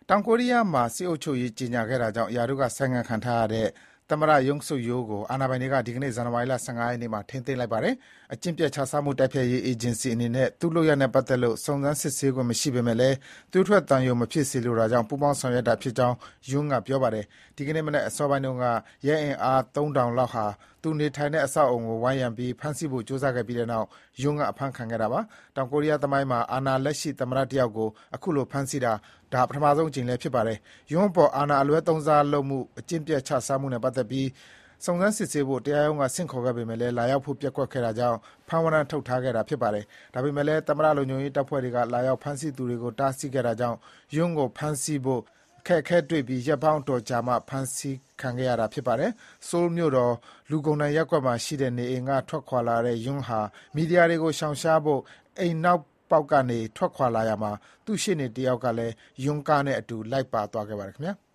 တောင်ကိုရီးယားမှာစစ်အုပ်ချုပ်ရေးကြေညာခဲ့တာကြောင့်ရာထူးကဆိုင်းငံ့ခံထားရတဲ့သမ္မတ Yoon Suk Yeol ကိုအာဏာပိုင်တွေကဒီကနေ့ဇန်နဝါရီလ ၁၅ ရက်နေ့မှာထိန်းသိမ်းလိုက်ပါတယ်။ အကျင့်ပျက်ခြစားမှုတိုက်ဖျက်ရေးအေဂျင်စီအနေနဲ့သူ့လုပ်ရပ်နဲ့ပတ်သက်လို့စုံစမ်းစစ်ဆေးခွင့်မရှိပေမဲ့လည်းသွေးထွက်သံယိုမဖြစ်စေလိုတာကြောင့်ပူးပေါင်းဆောင်ရွက်တာဖြစ်ကြောင်း Yoon ကပြောပါတယ်။ ဒီကနေ့မနက်အစောပိုင်းတုန်းကရဲအင်အား ၃,၀၀၀ လောက်ဟာသူနေထိုင်တဲ့အဆောက်အအုံကိုဝိုင်းရံပြီးဖမ်းဆီးဖို့ကြိုးစားခဲ့ပြီးနောက် Yoon ကအဖမ်းခံခဲ့တာပါ။ တောင်ကိုရီးယားသမိုင်းမှာအာဏာလက်ရှိသမ္မတတယောက်ကိုအခုလိုဖမ်းဆီးတာ ဒါပထမဆုံးအကြိမ်လည်းဖြစ်ပါတယ်။ Yoon အပေါ်အာဏာအလွဲသုံးစားလုပ်မှု၊ အကျင့်ပျက်ခြစားမှုနဲ့ပတ်သက်ပြီးစုံစမ်းစစ်ဆေးဖို့တရားရုံးကဆင့်ခေါ်ခဲ့ပေမဲ့လာရောက်ဖို့ပျက်ကွက်ခဲ့တာကြောင့်ဖမ်းဝရမ်းထုတ်ထားခဲ့တာဖြစ်ပါတယ်။ ဒါပေမဲ့လည်းသမ္မတလုံခြုံရေးတပ်ဖွဲ့တွေကလာရောက်ဖမ်းဆီးသူတွေကိုတားဆီးခဲ့တာကြောင့် Yoon ကိုဖမ်းဆီးဖို့အခက်အခဲတွေ့ပြီးရက်ပေါင်းအတော်ကြာမှဖမ်းဆီးခံခဲ့ရတာဖြစ်ပါတယ်။ ဆိုးလ်မြို့တော် လူကုန်ဒန်ရပ်ကွက်မှာရှိတဲ့နေအိမ်ကထွက်ခွာလာတဲ့ Yoon ဟာ မီဒီယာတွေကိုရှောင်ရှားဖို့အိမ်နောက်ပေါက်ကနေထွက်ခွာလာရာမှာသူ့ရှေ့နေတယောက်ကလည်း Yoon ကားနဲ့အတူလိုက်ပါသွားခဲ့ပါတယ်ခင်ဗျာ။